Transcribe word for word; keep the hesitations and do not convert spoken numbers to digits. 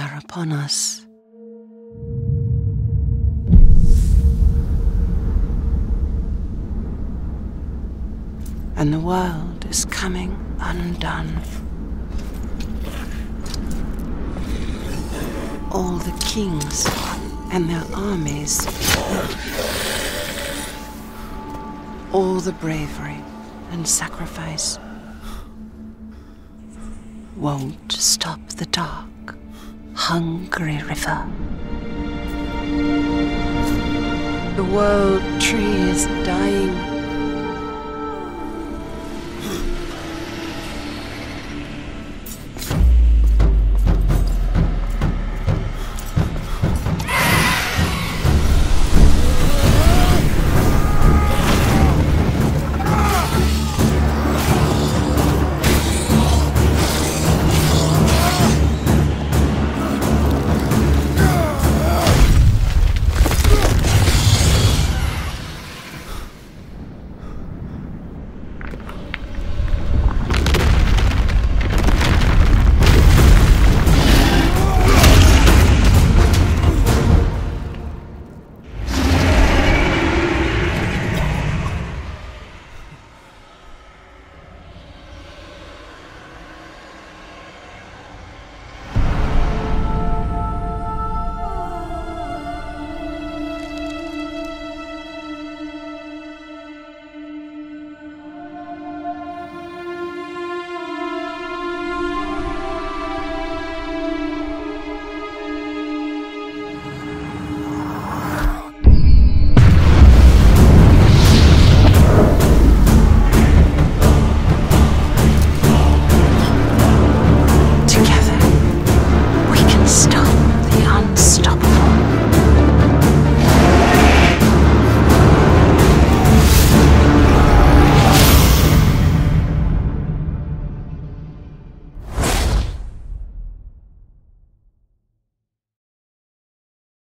are upon us. And the world is coming undone. All the kings and their armies, all the bravery and sacrifice won't stop the dark, hungry river. The world tree is dying.